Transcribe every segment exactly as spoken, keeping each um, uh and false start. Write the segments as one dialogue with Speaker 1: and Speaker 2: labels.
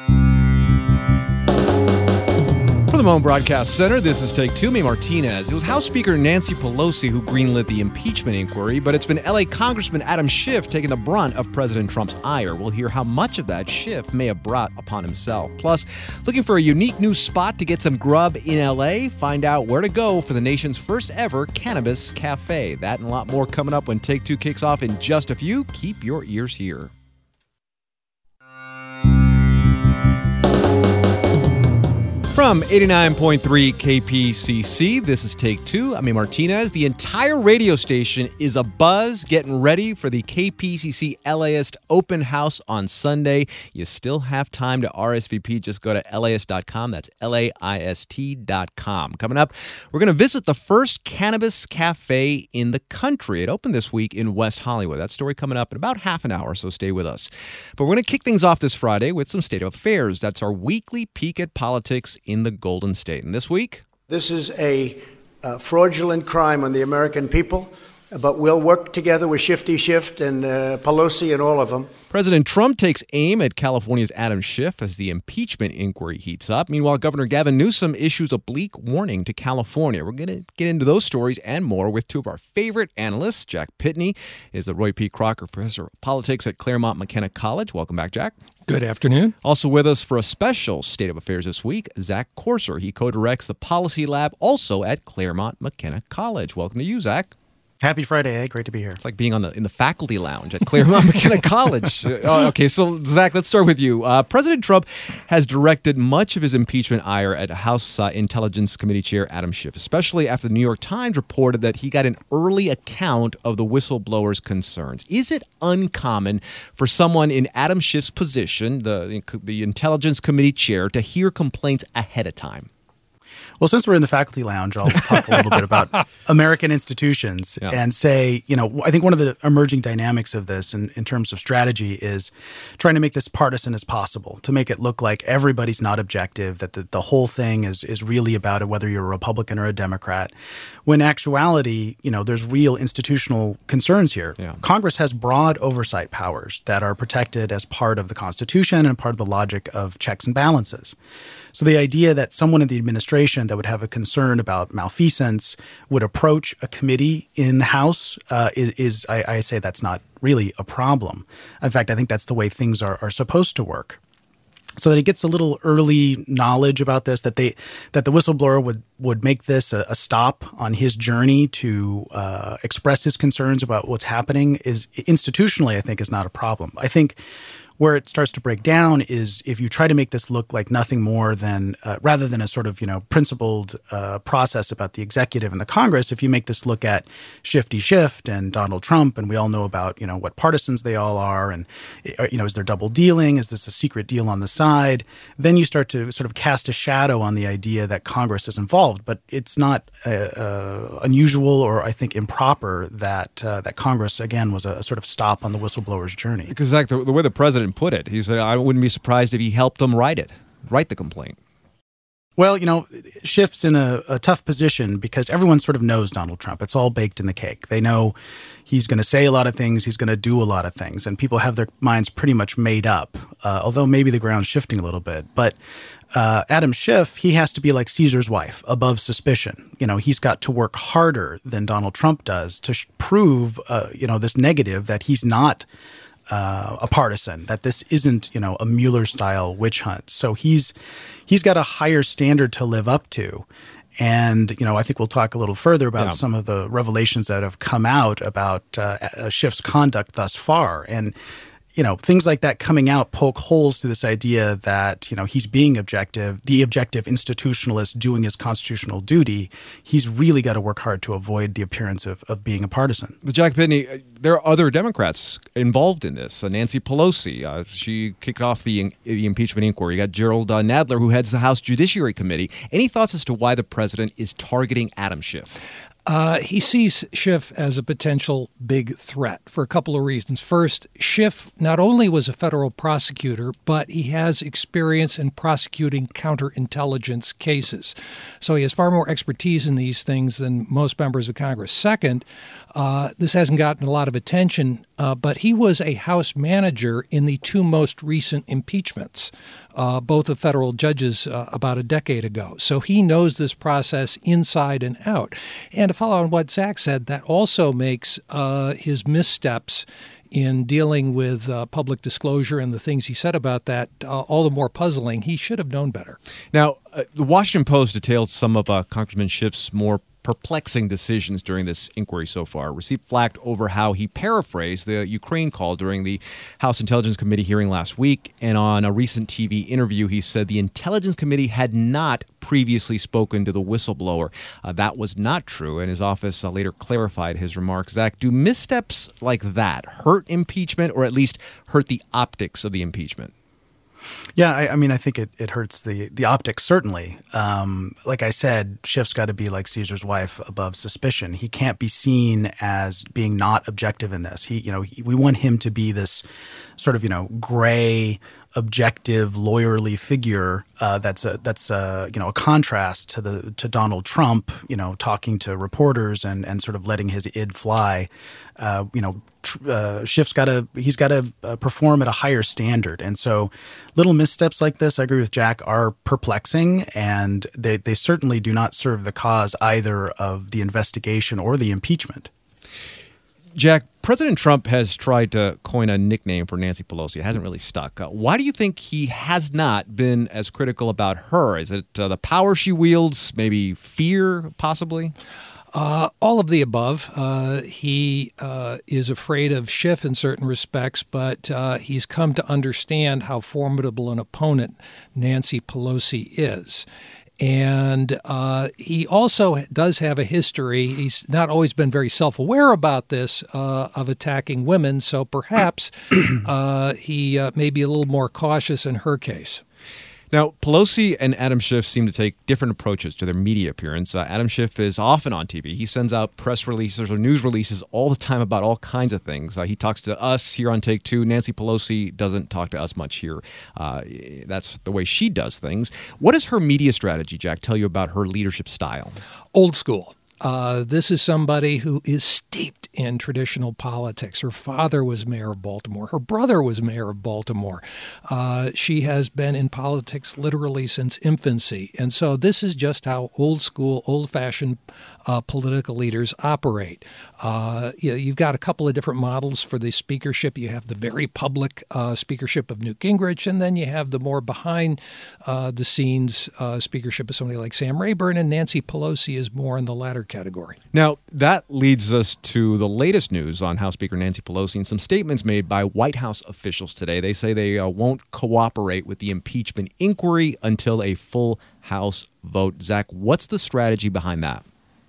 Speaker 1: From the Moan Broadcast Center, this is Take Two. Me, Martinez. It was House Speaker Nancy Pelosi who greenlit the impeachment inquiry, but it's been L A Congressman Adam Schiff taking the brunt of President Trump's ire. We'll hear how much of that Schiff may have brought upon himself. Plus, looking for a unique new spot to get some grub in L A? Find out where to go for the nation's first ever cannabis cafe. That and a lot more coming up when Take Two kicks off in just a few. Keep your ears here. From eighty-nine point three K P C C, this is Take Two. I'm A. Martinez. The entire radio station is abuzz, getting ready for the K P C C LAist open house on Sunday. You still have time to R S V P. Just go to laist dot com. That's L A I S T dot com. Coming up, we're going to visit the first cannabis cafe in the country. It opened this week in West Hollywood. That story coming up in about half an hour, so stay with us. But we're going to kick things off this Friday with some state of affairs. That's our weekly peek at politics in the Golden State. And this week,
Speaker 2: this is a uh, fraudulent crime on the American people, but we'll work together with Shifty Schiff and uh, Pelosi and all of them.
Speaker 1: President Trump takes aim at California's Adam Schiff as the impeachment inquiry heats up. Meanwhile, Governor Gavin Newsom issues a bleak warning to California. We're going to get into those stories and more with two of our favorite analysts. Jack Pitney is the Roy P. Crocker Professor of Politics at Claremont McKenna College. Welcome back, Jack.
Speaker 3: Good afternoon.
Speaker 1: Also with us for a special State of Affairs this week, Zach Corser. He co-directs the Policy Lab also at Claremont McKenna College. Welcome to you, Zach.
Speaker 4: Happy Friday, eh? Great to be here.
Speaker 1: It's like being on the in the faculty lounge at Claremont McKenna College. Uh, okay, so Zach, let's start with you. Uh, President Trump has directed much of his impeachment ire at House uh, Intelligence Committee Chair Adam Schiff, especially after the New York Times reported that he got an early account of the whistleblower's concerns. Is it uncommon for someone in Adam Schiff's position, the the Intelligence Committee Chair, to hear complaints ahead of time?
Speaker 4: Well, since we're in the faculty lounge, I'll talk a little bit about American institutions yeah. and say, you know, I think one of the emerging dynamics of this in, in terms of strategy is trying to make this partisan as possible, to make it look like everybody's not objective, that the, the whole thing is is really about whether you're a Republican or a Democrat. When in actuality, you know, there's real institutional concerns here. Yeah. Congress has broad oversight powers that are protected as part of the Constitution and part of the logic of checks and balances. So the idea that someone in the administration that would have a concern about malfeasance would approach a committee in the House uh, is, is I, I say that's not really a problem. In fact, I think that's the way things are, are supposed to work. So that he gets a little early knowledge about this, that they that the whistleblower would would make this a, a stop on his journey to uh, express his concerns about what's happening is institutionally, I think, is not a problem. I think where it starts to break down is if you try to make this look like nothing more than, uh, rather than a sort of, you know, principled uh, process about the executive and the Congress, if you make this look at Shifty Schiff and Donald Trump, and we all know about, you know, what partisans they all are, and, you know, is there double dealing? Is this a secret deal on the side? Then you start to sort of cast a shadow on the idea that Congress is involved. But it's not uh, uh, unusual or, I think, improper that uh, that Congress, again, was a, a sort of stop on the whistleblower's journey.
Speaker 1: Because, Zach, the, the way the president put it, he said, I wouldn't be surprised if he helped them write it, write the complaint.
Speaker 4: Well, you know, Schiff's in a, a tough position because everyone sort of knows Donald Trump. It's all baked in the cake. They know he's going to say a lot of things. He's going to do a lot of things. And people have their minds pretty much made up, uh, although maybe the ground's shifting a little bit. But uh, Adam Schiff, he has to be like Caesar's wife, above suspicion. You know, he's got to work harder than Donald Trump does to sh- prove, uh, you know, this negative that he's not Uh, a partisan, that this isn't, you know, a Mueller-style witch hunt. So he's he's got a higher standard to live up to. And, you know, I think we'll talk a little further about yeah. some of the revelations that have come out about uh, Schiff's conduct thus far. And, you know, things like that coming out poke holes to this idea that, you know, he's being objective, the objective institutionalist doing his constitutional duty. He's really got to work hard to avoid the appearance of, of being a partisan.
Speaker 1: But Jack Pitney, there are other Democrats involved in this. Uh, Nancy Pelosi, uh, she kicked off the, the impeachment inquiry. You got Gerald uh, Nadler, who heads the House Judiciary Committee. Any thoughts as to why the president is targeting Adam Schiff?
Speaker 3: Uh, he sees Schiff as a potential big threat for a couple of reasons. First, Schiff not only was a federal prosecutor, but he has experience in prosecuting counterintelligence cases. So he has far more expertise in these things than most members of Congress. Second, uh, this hasn't gotten a lot of attention uh, but he was a House manager in the two most recent impeachments, uh, both of federal judges uh, about a decade ago. So he knows this process inside and out. And to follow on what Zach said, that also makes uh, his missteps in dealing with uh, public disclosure and the things he said about that uh, all the more puzzling. He should have known better.
Speaker 1: Now, uh, the Washington Post detailed some of uh, Congressman Schiff's more perplexing decisions during this inquiry so far, received flack over how he paraphrased the Ukraine call during the House Intelligence Committee hearing last week. And on a recent T V interview, he said the Intelligence Committee had not previously spoken to the whistleblower. Uh, that was not true, and his office uh, later clarified his remarks. Zach, do missteps like that hurt impeachment, or at least hurt the optics of the impeachment?
Speaker 4: Yeah, I, I mean, I think it, it hurts the the optics, certainly. Um, like I said, Schiff's got to be like Caesar's wife, above suspicion. He can't be seen as being not objective in this. He, you know, he, we want him to be this sort of, you know, gray, objective, lawyerly figure uh, that's a that's a, you know, a contrast to the to Donald Trump, you know, talking to reporters and and sort of letting his id fly. Uh, you know, uh, Schiff's got to he's got to uh, perform at a higher standard, and so little missteps like this, I agree with Jack, are perplexing, and they they certainly do not serve the cause either of the investigation or the impeachment.
Speaker 1: Jack, President Trump has tried to coin a nickname for Nancy Pelosi. It hasn't really stuck. Uh, why do you think he has not been as critical about her? Is it uh, the power she wields, maybe fear, possibly?
Speaker 3: Uh, all of the above. Uh, he uh, is afraid of Schiff in certain respects, but uh, he's come to understand how formidable an opponent Nancy Pelosi is. And uh, he also does have a history. He's not always been very self-aware about this, uh, of attacking women. So perhaps uh, he uh, may be a little more cautious in her case.
Speaker 1: Now, Pelosi and Adam Schiff seem to take different approaches to their media appearance. Uh, Adam Schiff is often on T V. He sends out press releases or news releases all the time about all kinds of things. Uh, he talks to us here on Take Two. Nancy Pelosi doesn't talk to us much here. Uh, that's the way she does things. What does her media strategy, Jack, tell you about her leadership style?
Speaker 3: Old school. Uh, this is somebody who is steeped in traditional politics. Her father was mayor of Baltimore. Her brother was mayor of Baltimore. Uh, she has been in politics literally since infancy. And so this is just how old school, old-fashioned uh, political leaders operate. Uh, you know, you've got a couple of different models for the speakership. You have the very public uh, speakership of Newt Gingrich, and then you have the more behind-the-scenes uh, uh, speakership of somebody like Sam Rayburn, and Nancy Pelosi is more in the latter category.
Speaker 1: Now, that leads us to the latest news on House Speaker Nancy Pelosi and some statements made by White House officials today. They say they uh, won't cooperate with the impeachment inquiry until a full House vote. Zach, what's the strategy behind that?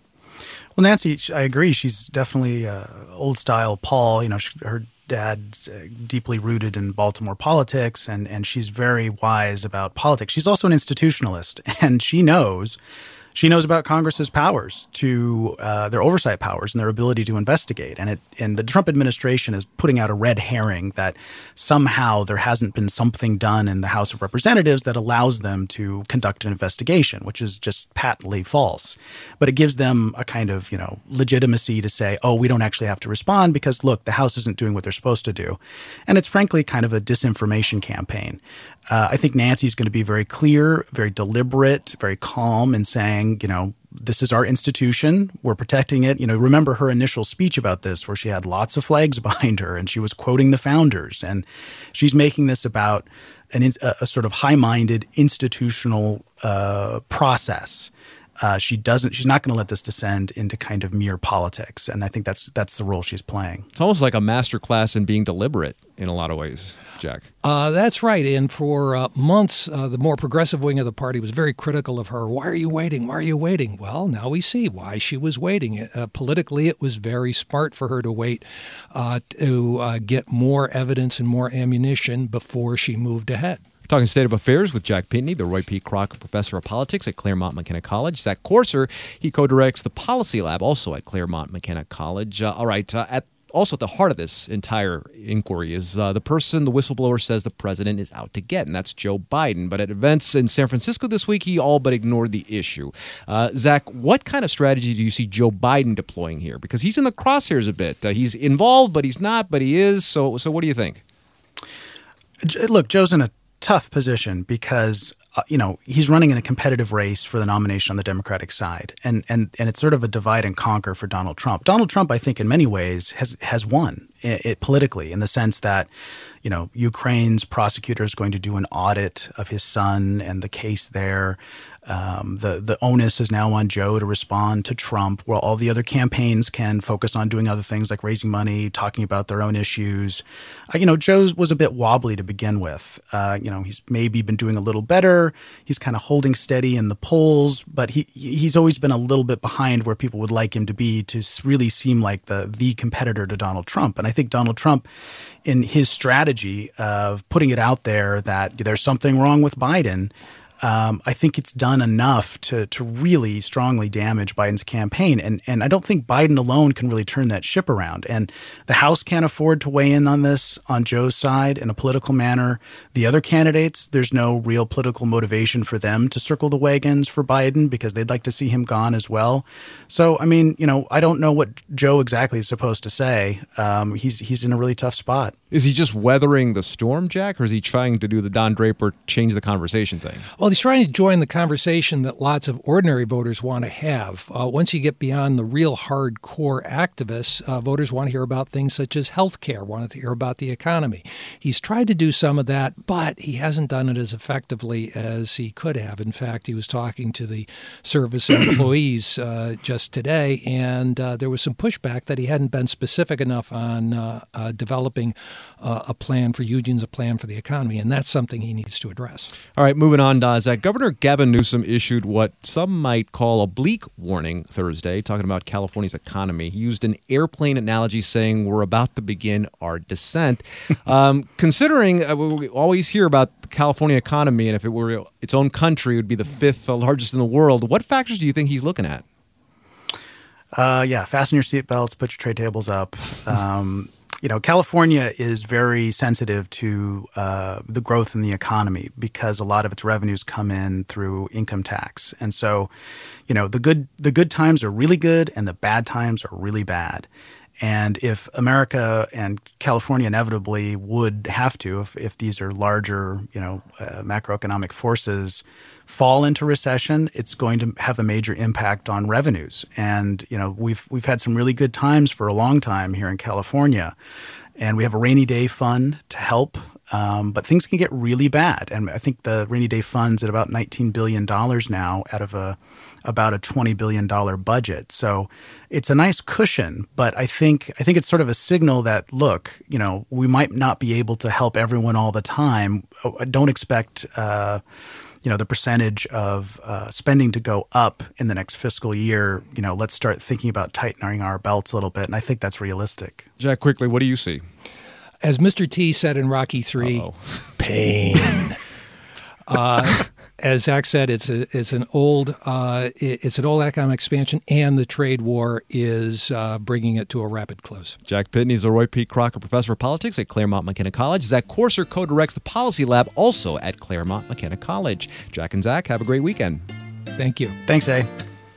Speaker 4: Well, Nancy, I agree. She's definitely uh, old-style Paul. You know, she, her dad's uh, deeply rooted in Baltimore politics, and, and she's very wise about politics. She's also an institutionalist, and she knows She knows about Congress's powers to uh, their oversight powers and their ability to investigate. And it and the Trump administration is putting out a red herring that somehow there hasn't been something done in the House of Representatives that allows them to conduct an investigation, which is just patently false. But it gives them a kind of, you know, legitimacy to say, oh, we don't actually have to respond because, look, the House isn't doing what they're supposed to do. And it's frankly kind of a disinformation campaign. Uh, I think Nancy's going to be very clear, very deliberate, very calm in saying, you know, this is our institution. We're protecting it. You know, remember her initial speech about this where she had lots of flags behind her and she was quoting the founders. And she's making this about an, a, a sort of high-minded institutional uh, process. Uh, she doesn't. She's not going to let this descend into kind of mere politics, and I think that's that's the role she's playing.
Speaker 1: It's almost like a master class in being deliberate in a lot of ways, Jack.
Speaker 3: Uh, that's right. And for uh, months, uh, the more progressive wing of the party was very critical of her. Why are you waiting? Why are you waiting? Well, now we see why she was waiting. Uh, politically, it was very smart for her to wait uh, to uh, get more evidence and more ammunition before she moved ahead.
Speaker 1: We're talking State of Affairs with Jack Pitney, the Roy P. Crocker Professor of Politics at Claremont McKenna College. Zach Courser, he co-directs the Policy Lab, also at Claremont McKenna College. Uh, all right, uh, at also at the heart of this entire inquiry is uh, the person the whistleblower says the president is out to get, and that's Joe Biden. But at events in San Francisco this week, he all but ignored the issue. Uh, Zach, what kind of strategy do you see Joe Biden deploying here? Because he's in the crosshairs a bit. Uh, he's involved, but he's not, but he is. So, so what do you think?
Speaker 4: Look, Joe's in a tough position because, uh, you know, he's running in a competitive race for the nomination on the Democratic side. And, and, and it's sort of a divide and conquer for Donald Trump. Donald Trump, I think, in many ways has, has won it, it politically in the sense that, you know, Ukraine's prosecutor is going to do an audit of his son and the case there. Um, the the onus is now on Joe to respond to Trump, while all the other campaigns can focus on doing other things like raising money, talking about their own issues. Uh, you know, Joe was a bit wobbly to begin with. Uh, you know, he's maybe been doing a little better. He's kind of holding steady in the polls, but he he's always been a little bit behind where people would like him to be to really seem like the the competitor to Donald Trump. And I think Donald Trump, in his strategy of putting it out there that there's something wrong with Biden, Um, I think it's done enough to to really strongly damage Biden's campaign. And and I don't think Biden alone can really turn that ship around. And the House can't afford to weigh in on this on Joe's side in a political manner. The other candidates, there's no real political motivation for them to circle the wagons for Biden because they'd like to see him gone as well. So, I mean, you know, I don't know what Joe exactly is supposed to say. Um, he's he's in a really tough spot.
Speaker 1: Is he just weathering the storm, Jack, or is he trying to do the Don Draper change the conversation thing?
Speaker 3: Well, he's trying to join the conversation that lots of ordinary voters want to have. Uh, once you get beyond the real hardcore activists, uh, voters want to hear about things such as health care, want to hear about the economy. He's tried to do some of that, but he hasn't done it as effectively as he could have. In fact, he was talking to the service employees uh, just today, and uh, there was some pushback that he hadn't been specific enough on uh, uh, developing uh, a plan for unions, a plan for the economy, and that's something he needs to address.
Speaker 1: All right, moving on, uh, Zach. Governor Gavin Newsom issued what some might call a bleak warning Thursday, talking about California's economy. He used an airplane analogy saying we're about to begin our descent. um, considering uh, we always hear about the California economy, and if it were its own country, it would be the fifth largest in the world. What factors do you think he's looking at?
Speaker 4: Uh, yeah, fasten your seatbelts, put your tray tables up. Um, You know, California is very sensitive to uh, the growth in the economy because a lot of its revenues come in through income tax. And so, you know, the good the good times are really good and the bad times are really bad. And if America and California inevitably would have to, if, if these are larger, you know, uh, macroeconomic forces fall into recession, it's going to have a major impact on revenues. And, you know, we've we've had some really good times for a long time here in California. And we have a rainy day fund to help. Um, but things can get really bad. And I think the rainy day fund's at about nineteen billion dollars now out of a about a twenty billion dollars budget. So it's a nice cushion. But I think I think it's sort of a signal that, look, you know, we might not be able to help everyone all the time. Don't expect uh, you know, the percentage of uh, spending to go up in the next fiscal year. You know, let's start thinking about tightening our belts a little bit. And I think that's realistic.
Speaker 1: Jack, quickly, what do you see?
Speaker 3: As Mister T said in Rocky three, Uh-oh. pain. uh, as Zach said, it's a, it's an old uh, it's an old economic expansion, and the trade war is uh, bringing it to a rapid close.
Speaker 1: Jack Pitney is a Roy P. Crocker Professor of Politics at Claremont McKenna College. Zach Courser co-directs the Policy Lab, also at Claremont McKenna College. Jack and Zach, have a great weekend.
Speaker 3: Thank you.
Speaker 4: Thanks, A.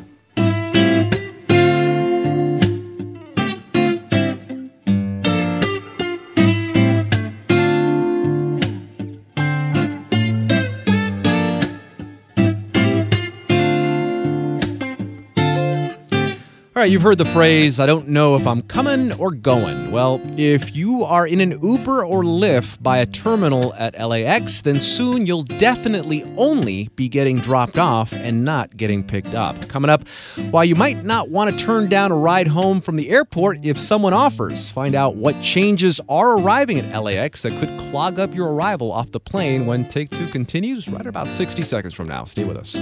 Speaker 1: All right, you've heard the phrase, I don't know if I'm coming or going. Well, if you are in an Uber or Lyft by a terminal at L A X, then soon you'll definitely only be getting dropped off and not getting picked up. Coming up, why you might not want to turn down a ride home from the airport if someone offers. Find out what changes are arriving at L A X that could clog up your arrival off the plane when Take Two continues right about sixty seconds from now. Stay with us.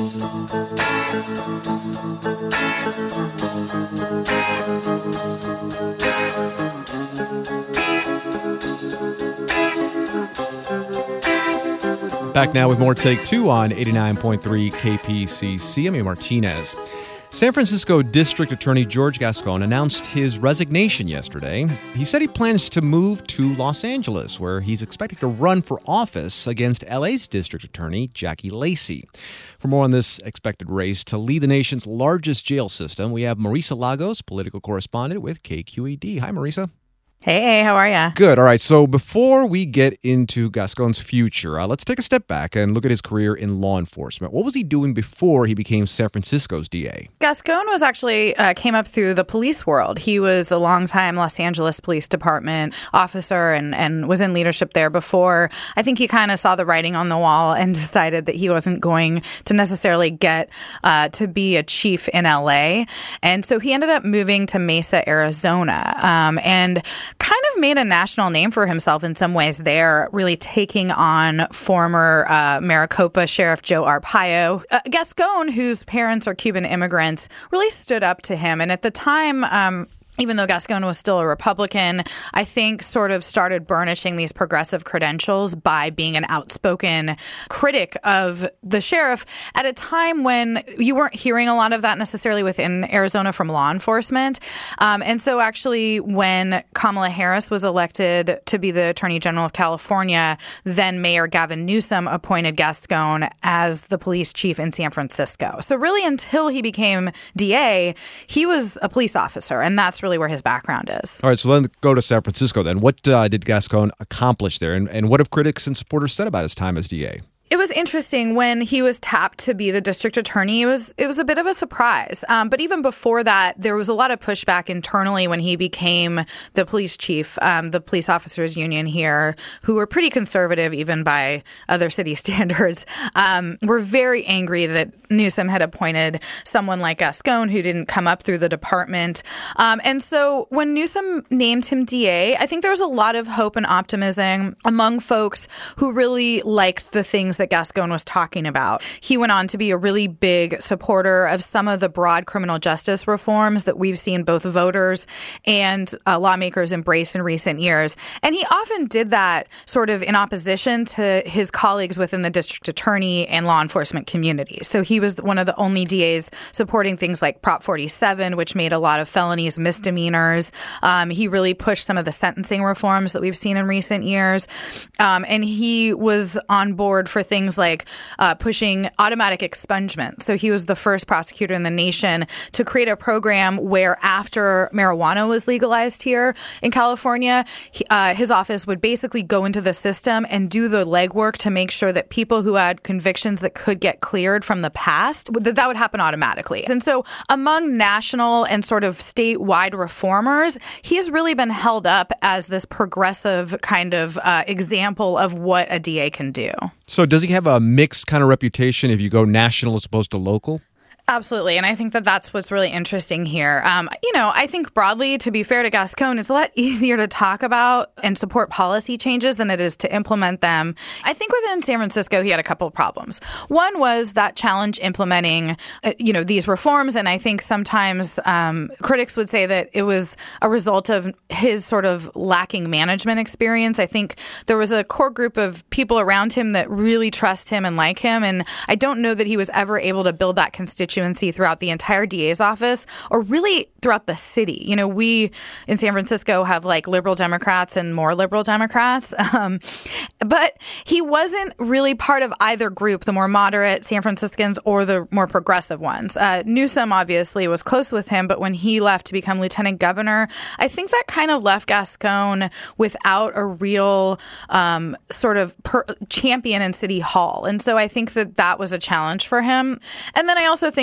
Speaker 1: Back now with more Take Two on eighty-nine point three K P C C. I'm Amy Martinez. San Francisco District Attorney George Gascon announced his resignation yesterday. He said he plans to move to Los Angeles, where he's expected to run for office against L A's District Attorney Jackie Lacey. For more on this expected race to lead the nation's largest jail system, we have Marisa Lagos, political correspondent with K Q E D. Hi, Marisa.
Speaker 5: Hey, how are you?
Speaker 1: Good. All right. So before we get into Gascon's future, uh, let's take a step back and look at his career in law enforcement. What was he doing before he became San Francisco's D A?
Speaker 5: Gascon was actually uh, came up through the police world. He was a longtime Los Angeles Police Department officer and, and was in leadership there before. I think he kind of saw the writing on the wall and decided that he wasn't going to necessarily get uh, to be a chief in L A. And so he ended up moving to Mesa, Arizona, um, and kind of made a national name for himself in some ways there, really taking on former uh, Maricopa Sheriff Joe Arpaio. Uh, Gascon, whose parents are Cuban immigrants, really stood up to him. And at the time, um, even though Gascon was still a Republican, I think sort of started burnishing these progressive credentials by being an outspoken critic of the sheriff at a time when you weren't hearing a lot of that necessarily within Arizona from law enforcement. Um, and so actually when Kamala Harris was elected to be the Attorney General of California, then Mayor Gavin Newsom appointed Gascon as the police chief in San Francisco. So really until he became D A, he was a police officer, and that's really where his background is.
Speaker 1: All right, so let's go to San Francisco then. What uh, did Gascon accomplish there, and, and what have critics and supporters said about his time as D A?
Speaker 5: It was interesting when he was tapped to be the district attorney. It was it was a bit of a surprise. Um, but even before that, there was a lot of pushback internally when he became the police chief. Um, the police officers union here, who were pretty conservative even by other city standards, um, were very angry that Newsom had appointed someone like Gascon who didn't come up through the department. Um, and so when Newsom named him D A, I think there was a lot of hope and optimism among folks who really liked the things that Gascon was talking about. He went on to be a really big supporter of some of the broad criminal justice reforms that we've seen both voters and uh, lawmakers embrace in recent years. And he often did that sort of in opposition to his colleagues within the district attorney and law enforcement community. So he was one of the only D As supporting things like Prop forty-seven, which made a lot of felonies misdemeanors. Um, he really pushed some of the sentencing reforms that we've seen in recent years. Um, and he was on board for things like uh, pushing automatic expungement. So he was the first prosecutor in the nation to create a program where after marijuana was legalized here in California, he, uh, his office would basically go into the system and do the legwork to make sure that people who had convictions that could get cleared from the past, that that would happen automatically. And so among national and sort of statewide reformers, he has really been held up as this progressive kind of uh, example of what a D A can do.
Speaker 1: So does he have a mixed kind of reputation if you go national as opposed to local?
Speaker 5: Absolutely. And I think that that's what's really interesting here. Um, you know, I think broadly, to be fair to Gascon, it's a lot easier to talk about and support policy changes than it is to implement them. I think within San Francisco, he had a couple of problems. One was that challenge implementing, uh, you know, these reforms. And I think sometimes um, critics would say that it was a result of his sort of lacking management experience. I think there was a core group of people around him that really trust him and like him. And I don't know that he was ever able to build that constituency throughout the entire D A's office or really throughout the city. You know, we in San Francisco have like liberal Democrats and more liberal Democrats. Um, but he wasn't really part of either group, the more moderate San Franciscans or the more progressive ones. Uh, Newsom obviously was close with him, but when he left to become lieutenant governor, I think that kind of left Gascon without a real um, sort of per- champion in City Hall. And so I think that that was a challenge for him. And then I also think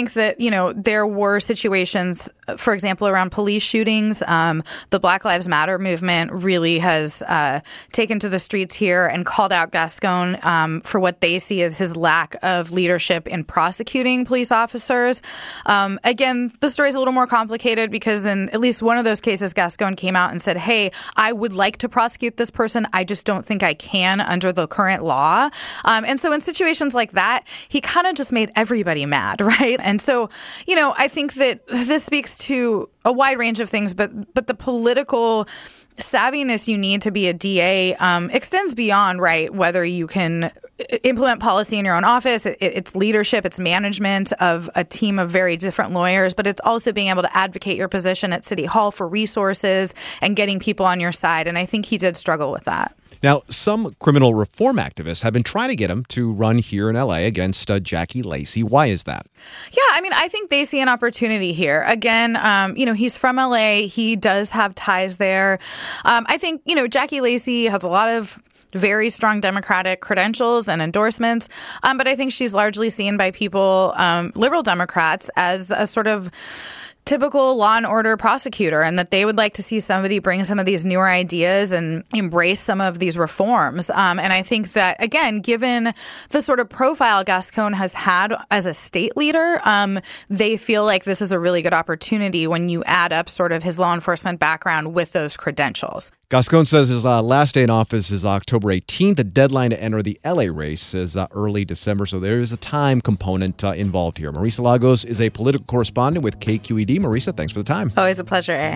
Speaker 5: think that, you know, there were situations, for example, around police shootings. Um, the Black Lives Matter movement really has uh, taken to the streets here and called out Gascon um, for what they see as his lack of leadership in prosecuting police officers. Um, again, the story is a little more complicated because in at least one of those cases, Gascon came out and said, hey, I would like to prosecute this person. I just don't think I can under the current law. Um, and so in situations like that, he kind of just made everybody mad, right? And so, you know, I think that this speaks to a wide range of things, but but the political savviness you need to be a D A um, extends beyond, right, whether you can implement policy in your own office. It, it's leadership, it's management of a team of very different lawyers, but it's also being able to advocate your position at City Hall for resources and getting people on your side. And I think he did struggle with that.
Speaker 1: Now, some criminal reform activists have been trying to get him to run here in L A against uh, Jackie Lacey. Why is that?
Speaker 5: Yeah, I mean, I think they see an opportunity here. Again, um, you know, he's from L A. He does have ties there. Um, I think, you know, Jackie Lacey has a lot of very strong Democratic credentials and endorsements. Um, but I think she's largely seen by people, um, liberal Democrats, as a sort of typical law and order prosecutor, and that they would like to see somebody bring some of these newer ideas and embrace some of these reforms. Um, and I think that, again, given the sort of profile Gascon has had as a state leader, um, they feel like this is a really good opportunity when you add up sort of his law enforcement background with those credentials.
Speaker 1: Gascon says his uh, last day in office is October eighteenth. The deadline to enter the L A race is uh, early December, so there is a time component uh, involved here. Marisa Lagos is a political correspondent with K Q E D. Marisa, thanks for the time.
Speaker 5: Always a pleasure.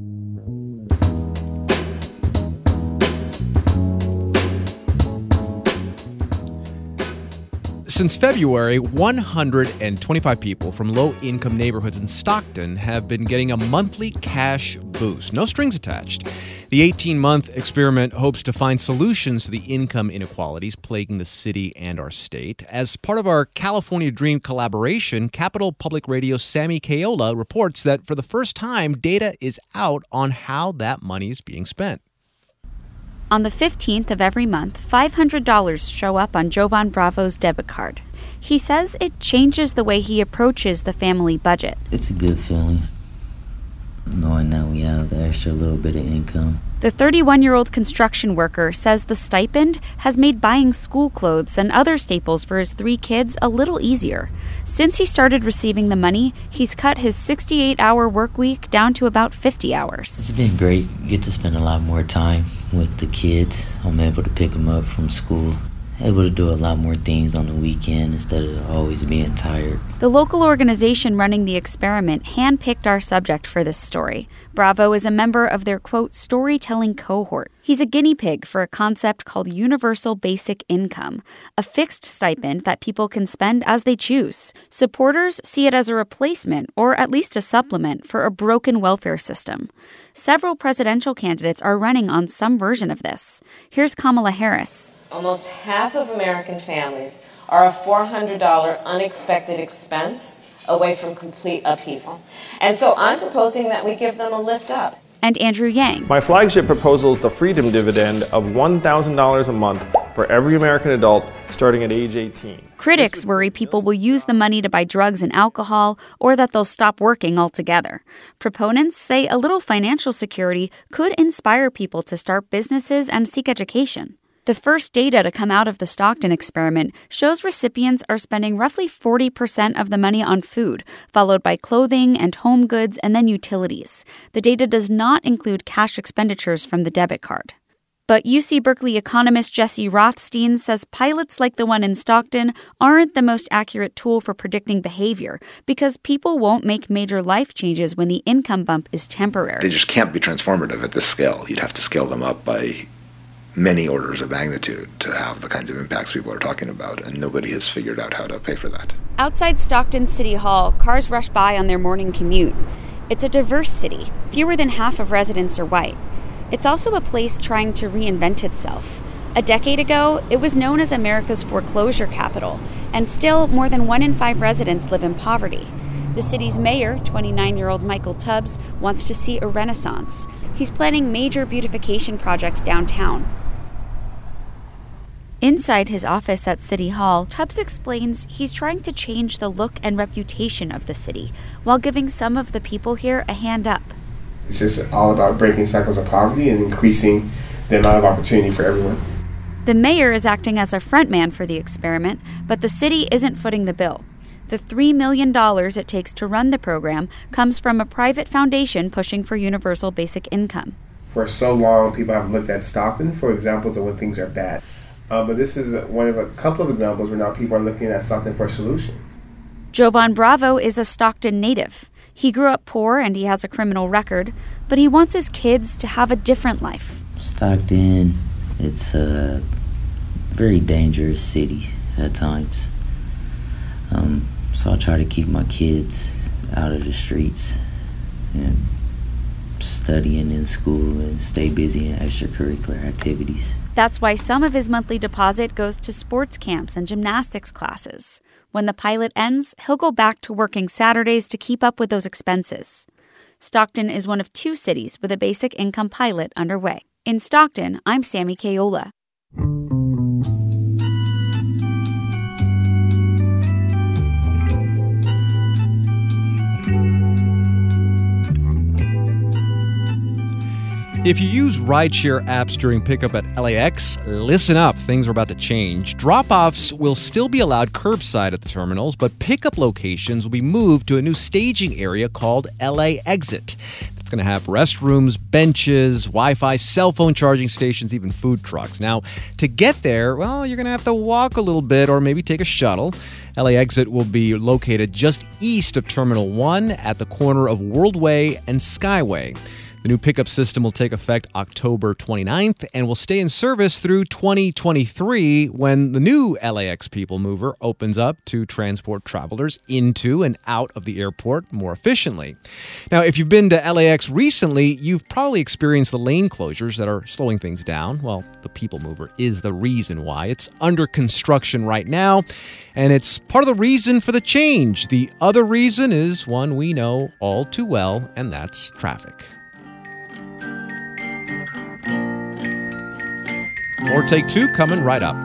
Speaker 1: Since February, one hundred twenty-five people from low-income neighborhoods in Stockton have been getting a monthly cash boost, no strings attached. The eighteen-month experiment hopes to find solutions to the income inequalities plaguing the city and our state. As part of our California Dream collaboration, Capital Public Radio's Sammy Kayola reports that for the first time, data is out on how that money is being spent.
Speaker 6: On the fifteenth of every month, five hundred dollars show up on Jovan Bravo's debit card. He says it changes the way he approaches the family budget.
Speaker 7: It's a good feeling, knowing that we have the extra little bit of income.
Speaker 6: The thirty-one-year-old construction worker says the stipend has made buying school clothes and other staples for his three kids a little easier. Since he started receiving the money, he's cut his sixty-eight hour work week down to about fifty hours.
Speaker 7: It's been great. You get to spend a lot more time with the kids. I'm able to pick them up from school. Able to do a lot more things on the weekend instead of always being tired.
Speaker 6: The local organization running the experiment handpicked our subject for this story. Bravo is a member of their, quote, storytelling cohort. He's a guinea pig for a concept called Universal Basic Income, a fixed stipend that people can spend as they choose. Supporters see it as a replacement, or at least a supplement, for a broken welfare system. Several presidential candidates are running on some version of this. Here's Kamala Harris.
Speaker 8: Almost half of American families are a four hundred dollars unexpected expense away from complete upheaval. And so I'm proposing that we give them a lift up.
Speaker 6: And Andrew Yang.
Speaker 9: My flagship proposal is the freedom dividend of one thousand dollars a month for every American adult starting at age eighteen.
Speaker 6: Critics worry people will use the money to buy drugs and alcohol, or that they'll stop working altogether. Proponents say a little financial security could inspire people to start businesses and seek education. The first data to come out of the Stockton experiment shows recipients are spending roughly forty percent of the money on food, followed by clothing and home goods, and then utilities. The data does not include cash expenditures from the debit card. But U C Berkeley economist Jesse Rothstein says pilots like the one in Stockton aren't the most accurate tool for predicting behavior because people won't make major life changes when the income bump is temporary.
Speaker 10: They just can't be transformative at this scale. You'd have to scale them up by many orders of magnitude to have the kinds of impacts people are talking about, and nobody has figured out how to pay for that.
Speaker 6: Outside Stockton City Hall, cars rush by on their morning commute. It's a diverse city. Fewer than half of residents are white. It's also a place trying to reinvent itself. A decade ago, it was known as America's foreclosure capital, and still more than one in five residents live in poverty. The city's mayor, twenty-nine-year-old Michael Tubbs, wants to see a renaissance. He's planning major beautification projects downtown. Inside his office at City Hall, Tubbs explains he's trying to change the look and reputation of the city while giving some of the people here a hand up.
Speaker 11: It's just all about breaking cycles of poverty and increasing the amount of opportunity for everyone.
Speaker 6: The mayor is acting as a frontman for the experiment, but the city isn't footing the bill. The three million dollars it takes to run the program comes from a private foundation pushing for universal basic income.
Speaker 11: For so long, people have looked at Stockton for examples of when things are bad. Uh, but this is one of a couple of examples where now people are looking at Stockton for solutions.
Speaker 6: Jovan Bravo is a Stockton native. He grew up poor and he has a criminal record, but he wants his kids to have a different life.
Speaker 7: Stockton, it's a very dangerous city at times. Um, so I try to keep my kids out of the streets and studying in school and stay busy in extracurricular activities.
Speaker 6: That's why some of his monthly deposit goes to sports camps and gymnastics classes. When the pilot ends, he'll go back to working Saturdays to keep up with those expenses. Stockton is one of two cities with a basic income pilot underway. In Stockton, I'm Sammy Kayola.
Speaker 1: If you use rideshare apps during pickup at L A X, listen up, things are about to change. Drop-offs will still be allowed curbside at the terminals, but pickup locations will be moved to a new staging area called L A Exit. It's going to have restrooms, benches, Wi-Fi, cell phone charging stations, even food trucks. Now, to get there, well, you're going to have to walk a little bit or maybe take a shuttle. L A Exit will be located just east of Terminal one at the corner of Worldway and Skyway. The new pickup system will take effect October twenty-ninth and will stay in service through twenty twenty-three when the new L A X People Mover opens up to transport travelers into and out of the airport more efficiently. Now, if you've been to L A X recently, you've probably experienced the lane closures that are slowing things down. Well, the People Mover is the reason why. It's under construction right now, and it's part of the reason for the change. The other reason is one we know all too well, and that's traffic. More Take Two coming right up.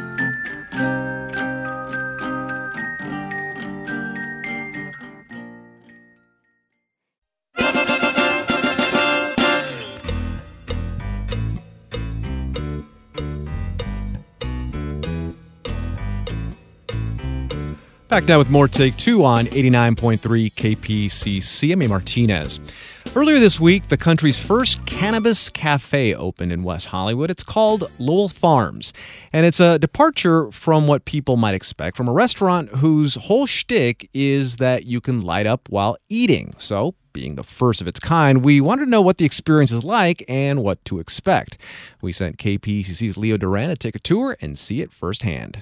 Speaker 1: Back now with More Take Two on eighty-nine point three K P C C. I'm A. Martinez. Earlier this week, the country's first cannabis cafe opened in West Hollywood. It's called Lowell Farms, and it's a departure from what people might expect from a restaurant whose whole shtick is that you can light up while eating. So, being the first of its kind, we wanted to know what the experience is like and what to expect. We sent K P C C's Leo Duran to take a tour and see it firsthand.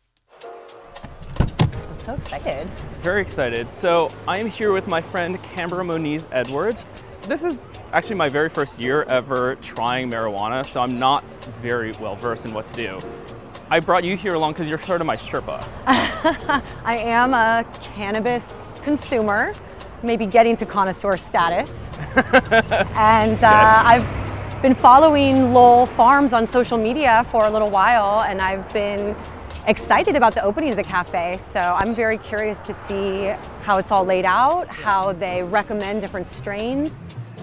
Speaker 12: So excited.
Speaker 13: Very excited. So I'm here with my friend Canberra Moniz Edwards. This is actually my very first year ever trying marijuana, so I'm not very well versed in what to do. I brought you here along because you're sort of my Sherpa.
Speaker 12: I am a cannabis consumer, maybe getting to connoisseur status. and uh, I've been following Lowell Farms on social media for a little while, and I've been excited about the opening of the cafe, so I'm very curious to see how it's all laid out, how they recommend different strains.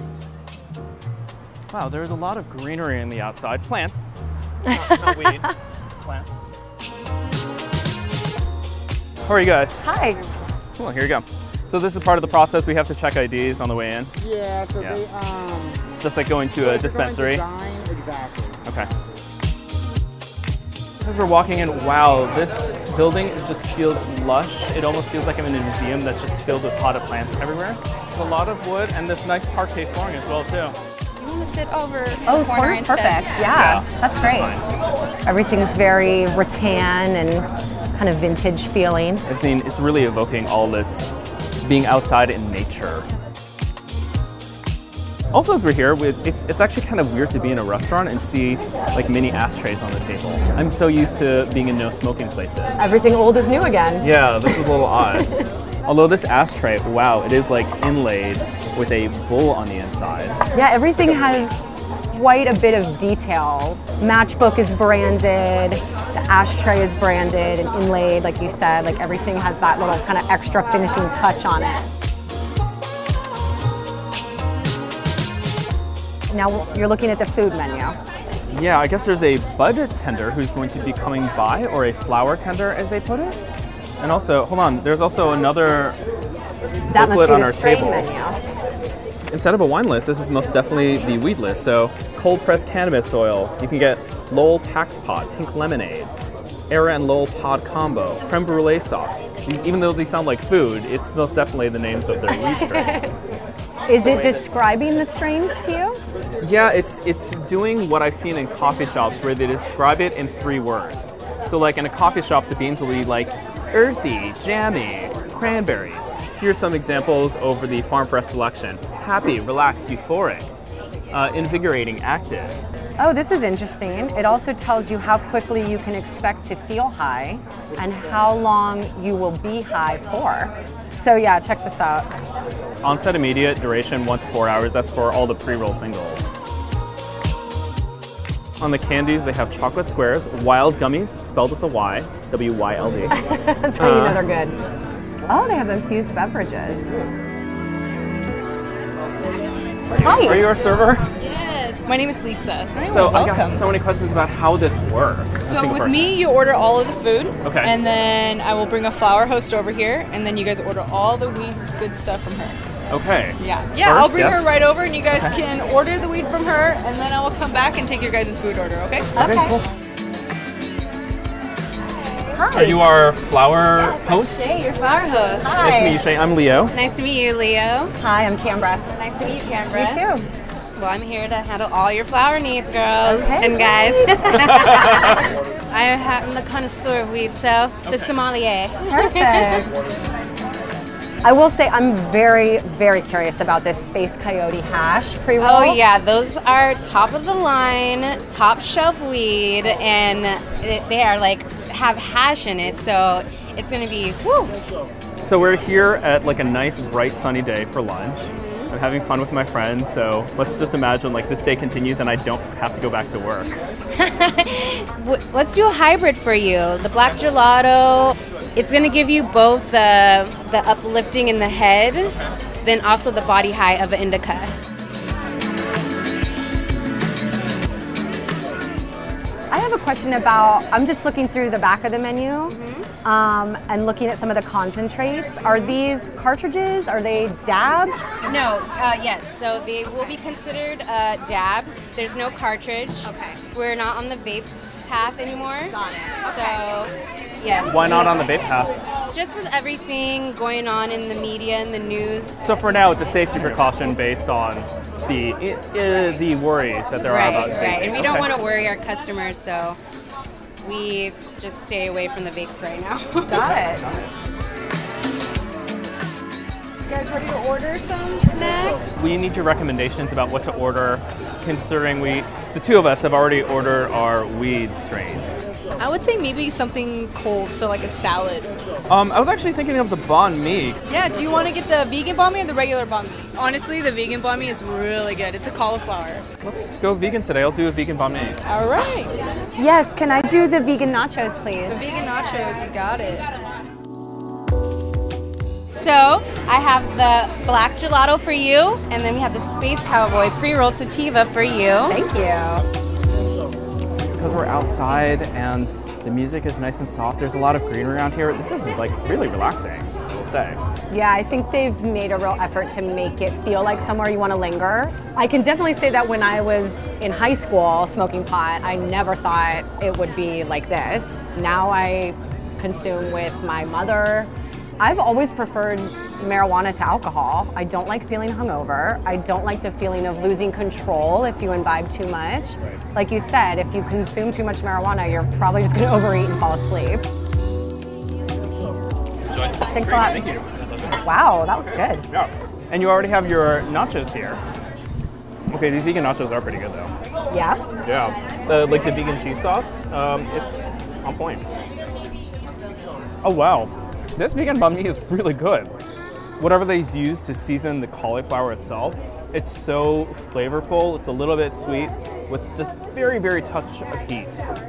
Speaker 13: Wow, there's a lot of greenery on the outside. Plants, not, not weed, it's plants. How are you guys?
Speaker 12: Hi.
Speaker 13: Cool, here you go. So this is part of the process. We have to check I Ds on the way in.
Speaker 14: Yeah, so
Speaker 13: yeah.
Speaker 14: they, um...
Speaker 13: Just like going to a dispensary?
Speaker 14: Design, exactly.
Speaker 13: Okay. As we're walking in, wow, this building just feels lush. It almost feels like I'm in a museum that's just filled with potted plants everywhere. There's a lot of wood and this nice parquet flooring as well, too.
Speaker 15: You want to sit over in
Speaker 12: oh,
Speaker 15: the corner
Speaker 12: corner's
Speaker 15: instead?
Speaker 12: perfect. Yeah,
Speaker 13: yeah,
Speaker 12: that's great.
Speaker 13: That's
Speaker 12: Everything's very rattan and kind of vintage feeling.
Speaker 13: I mean, it's really evoking all this being outside in nature. Also, as we're here, it's it's actually kind of weird to be in a restaurant and see like mini ashtrays on the table. I'm so used to being in no smoking places.
Speaker 12: Everything old is new again.
Speaker 13: Yeah, this is a little odd. Although this ashtray, wow, it is like inlaid with a bull on the inside.
Speaker 12: Yeah, everything has quite a bit of detail. Matchbook is branded, the ashtray is branded and inlaid, like you said, like everything has that little kind of extra finishing touch on it. Now you're looking at the food menu.
Speaker 13: Yeah, I guess there's a bud tender who's going to be coming by, or a flower tender as they put it. And also, hold on, there's also another
Speaker 12: That must
Speaker 13: booklet
Speaker 12: be
Speaker 13: on
Speaker 12: the
Speaker 13: our
Speaker 12: strain
Speaker 13: table.
Speaker 12: menu.
Speaker 13: Instead of a wine list, this is most definitely the weed list. So cold pressed cannabis oil, you can get Lowell Pax Pod, pink lemonade, Era and Lowell Pod combo, creme brulee sauce. These, even though these sound like food, it's most definitely the names of their weed strains.
Speaker 12: Is it describing the strains to you?
Speaker 13: Yeah, it's it's doing what I've seen in coffee shops where they describe it in three words. So like in a coffee shop, the beans will be like earthy, jammy, cranberries. Here's some examples over the Farm Fresh selection. Happy, relaxed, euphoric, uh, invigorating, active.
Speaker 12: Oh, this is interesting. It also tells you how quickly you can expect to feel high and how long you will be high for. So yeah, check this out.
Speaker 13: Onset immediate, duration one to four hours. That's for all the pre-roll singles. On the candies, they have chocolate squares, wild gummies, spelled with a Y, W Y L D.
Speaker 12: That's how you know they're good. Oh, they have infused beverages. Hi.
Speaker 13: Are you our server?
Speaker 16: Yes, my name is Lisa.
Speaker 13: So I've
Speaker 16: welcome.
Speaker 13: got so many questions about how this works.
Speaker 16: So with me, you order all of the food.
Speaker 13: Okay.
Speaker 16: And then I will bring a flower host over here, and then you guys order all the weed good stuff from her.
Speaker 13: Okay.
Speaker 16: Yeah, yeah. I'll
Speaker 13: First,
Speaker 16: bring
Speaker 13: yes.
Speaker 16: her right over, and you guys
Speaker 13: Okay.
Speaker 16: can order the weed from her, and then I will come back and take your guys' food order. Okay.
Speaker 13: Okay, cool.
Speaker 16: Hi.
Speaker 13: Are you our flower host?
Speaker 17: Shay, your flower host.
Speaker 13: Nice to meet you, Shay. I'm Leo.
Speaker 17: Nice to meet you, Leo.
Speaker 12: Hi, I'm Canberra.
Speaker 17: Nice to meet you, Canberra.
Speaker 12: Me too.
Speaker 17: Well, I'm here to handle all your flower needs, girls
Speaker 12: Okay,
Speaker 17: and guys.
Speaker 12: great.
Speaker 17: I am the connoisseur of weed, so the sommelier.
Speaker 12: Perfect. I will say I'm very, very curious about this Space Coyote hash pre-roll.
Speaker 17: Oh yeah, those are top of the line, top shelf weed, and it, they are like have hash in it, so it's gonna be whoo.
Speaker 13: So we're here at like a nice, bright, sunny day for lunch. I'm having fun with my friends, so let's just imagine like this day continues and I don't have to go back to work.
Speaker 17: W- Let's do a hybrid for you. The black gelato, it's gonna give you both the the uplifting in the head, then also the body high of an indica.
Speaker 12: I have a question about, I'm just looking through the back of the menu
Speaker 17: Mm-hmm.
Speaker 12: um, and looking at some of the concentrates. Are these cartridges? Are they dabs?
Speaker 17: No, uh, yes. So they will be considered uh, dabs. There's no cartridge. Okay. We're not on the vape path anymore. Got it. So, yes.
Speaker 13: Why not
Speaker 17: we-
Speaker 13: on the vape path?
Speaker 17: Just with everything going on in the media and the news.
Speaker 13: So for now, it's a safety precaution based on the uh, the worries that there
Speaker 17: right,
Speaker 13: are about
Speaker 17: right.
Speaker 13: vaping.
Speaker 17: And we don't
Speaker 13: Okay.
Speaker 17: want to worry our customers, so we just stay away from the vapes right now.
Speaker 12: Got it.
Speaker 16: You guys ready to order some snacks?
Speaker 13: We need your recommendations about what to order, considering we, the two of us, have already ordered our weed strains.
Speaker 16: I would say maybe something cold, so like a salad.
Speaker 13: Um, I was actually thinking of the banh mi.
Speaker 16: Yeah, do you want to get the vegan banh mi or the regular banh mi? Honestly, the vegan banh mi is really good. It's a cauliflower.
Speaker 13: Let's go vegan today. I'll do a vegan banh mi.
Speaker 16: All right.
Speaker 12: Yes, can I do the vegan nachos, please?
Speaker 16: The vegan nachos, you got it.
Speaker 17: So I have the black gelato for you, and then we have the Space Cowboy pre-rolled sativa for you.
Speaker 12: Thank you.
Speaker 13: Because we're outside and the music is nice and soft, there's a lot of greenery around here. This is like really relaxing, I will say.
Speaker 12: Yeah, I think they've made a real effort to make it feel like somewhere you want to linger. I can definitely say that when I was in high school smoking pot, I never thought it would be like this. Now I consume with my mother. I've always preferred marijuana to alcohol. I don't like feeling hungover. I don't like the feeling of losing control if you imbibe too much. Right. Like you said, if you consume too much marijuana, you're probably just gonna overeat and fall asleep.
Speaker 13: Enjoy.
Speaker 12: Thanks a lot.
Speaker 13: Thank you.
Speaker 12: Wow, that looks good.
Speaker 13: Yeah. And you already have your nachos here. Okay, these vegan nachos are pretty good though.
Speaker 12: Yeah?
Speaker 13: Yeah. The, like the vegan cheese sauce, um, it's on point. Oh wow. This vegan banh mi is really good. Whatever they use to season the cauliflower itself, It's so flavorful. It's a little bit sweet with just very, very touch of heat.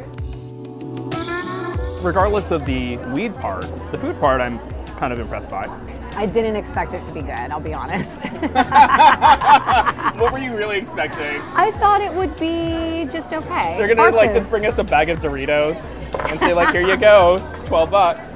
Speaker 13: Regardless of the weed part, the food part I'm kind of impressed by.
Speaker 12: I didn't expect it to be good, I'll be honest.
Speaker 13: What were you really expecting?
Speaker 12: I thought it would be just okay.
Speaker 13: They're gonna
Speaker 12: Our
Speaker 13: like
Speaker 12: food.
Speaker 13: just bring us a bag of Doritos and say like, here you go, twelve bucks.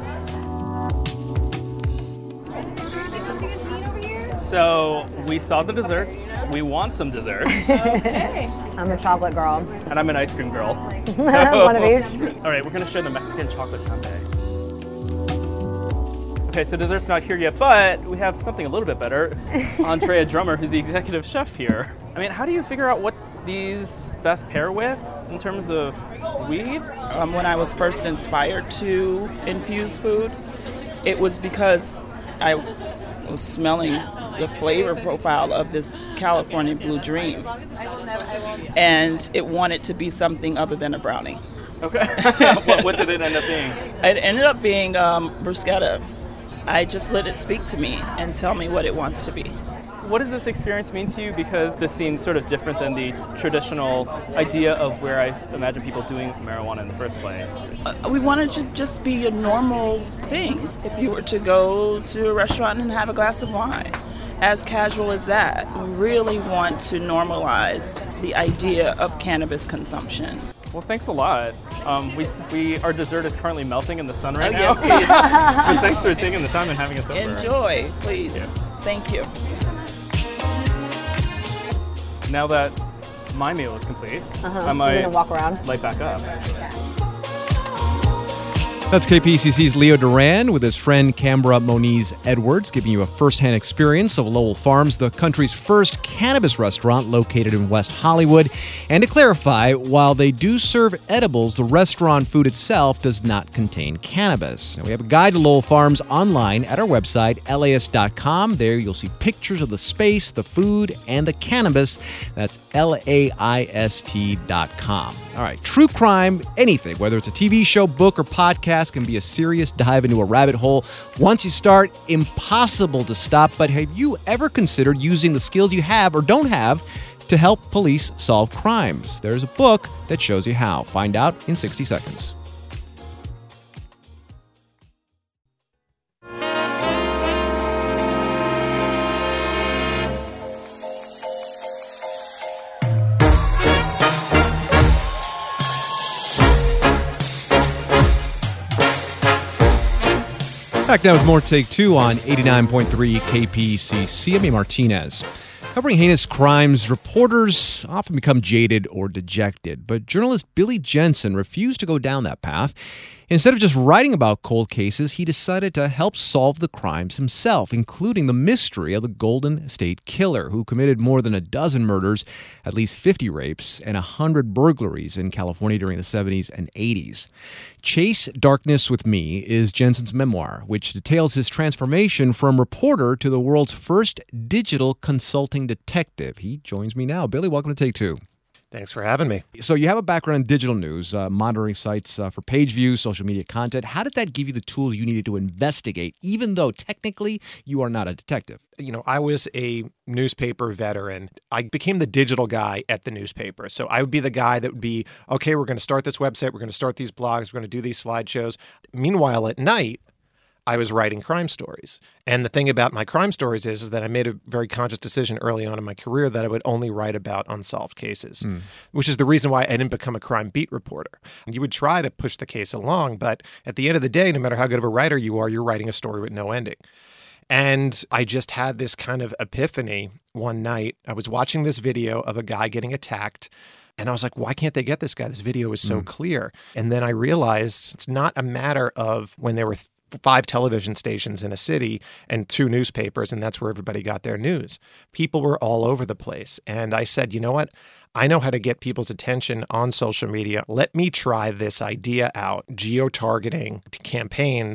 Speaker 13: So we saw the desserts. We want some desserts.
Speaker 12: Okay. I'm a chocolate girl.
Speaker 13: And I'm an ice cream girl.
Speaker 12: One of each.
Speaker 13: All right, we're gonna share the Mexican chocolate sundae. Okay, so dessert's not here yet, but we have something a little bit better. Andrea Drummer, who's the executive chef here. I mean, how do you figure out what these best pair with in terms of weed?
Speaker 18: Um, when I was first inspired to infuse food, it was because I was smelling the flavor profile of this California Blue Dream, and it wanted to be something other than a brownie.
Speaker 13: Okay. what, what did it end up being?
Speaker 18: It ended up being um, bruschetta. I just let it speak to me and tell me what it wants to be.
Speaker 13: What does this experience mean to you? Because this seems sort of different than the traditional idea of where I imagine people doing marijuana in the first place.
Speaker 18: Uh, we wanted to just be a normal thing. If you were to go to a restaurant and have a glass of wine, as casual as that. We really want to normalize the idea of cannabis consumption.
Speaker 13: Well, thanks a lot. Um, we, we Our dessert is currently melting in the sun right
Speaker 18: oh,
Speaker 13: now.
Speaker 18: Yes, please.
Speaker 13: But thanks for taking the time and having us over.
Speaker 18: Enjoy, please.
Speaker 13: Yeah.
Speaker 18: Thank you.
Speaker 13: Now that my meal is complete,
Speaker 12: uh-huh.
Speaker 13: I might
Speaker 12: You're gonna walk around.
Speaker 13: light back up.
Speaker 1: That's K P C C's Leo Duran with his friend Canberra Moniz Edwards, giving you a firsthand experience of Lowell Farms, the country's first cannabis restaurant located in West Hollywood. And to clarify, while they do serve edibles, the restaurant food itself does not contain cannabis. Now, we have a guide to Lowell Farms online at our website, L A S dot com. There you'll see pictures of the space, the food, and the cannabis. That's L A I S T dot com. All right, true crime, anything, whether it's a T V show, book, or podcast, can be a serious dive into a rabbit hole. Once you start, impossible to stop. But have you ever considered using the skills you have or don't have to help police solve crimes? There's a book that shows you how. Find out in sixty seconds. Back now with more Take Two on eighty-nine point three K P C C. I'm Amy Martinez. Covering heinous crimes, reporters often become jaded or dejected, but journalist Billy Jensen refused to go down that path. Instead of just writing about cold cases, he decided to help solve the crimes himself, including the mystery of the Golden State Killer, who committed more than a dozen murders, at least fifty rapes, and one hundred burglaries in California during the seventies and eighties. Chase Darkness with Me is Jensen's memoir, which details his transformation from reporter to the world's first digital consulting detective. He joins me now. Billy, welcome to Take Two.
Speaker 19: Thanks for having me.
Speaker 1: So you have a background in digital news, uh, monitoring sites uh, for page views, social media content. How did that give you the tools you needed to investigate, even though technically you are not a detective?
Speaker 19: You know, I was a newspaper veteran. I became the digital guy at the newspaper. So I would be the guy that would be, okay, we're going to start this website. We're going to start these blogs. We're going to do these slideshows. Meanwhile, at night, I was writing crime stories. And the thing about my crime stories is, is that I made a very conscious decision early on in my career that I would only write about unsolved cases, mm. which is the reason why I didn't become a crime beat reporter. You would try to push the case along, but at the end of the day, no matter how good of a writer you are, you're writing a story with no ending. And I just had this kind of epiphany one night. I was watching this video of a guy getting attacked, and I was like, why can't they get this guy? This video is so mm. clear. And then I realized it's not a matter of when there were th- five television stations in a city and two newspapers, and that's where everybody got their news. People were all over the place. And I said, you know what? I know how to get people's attention on social media. Let me try this idea out, geo-targeting campaigns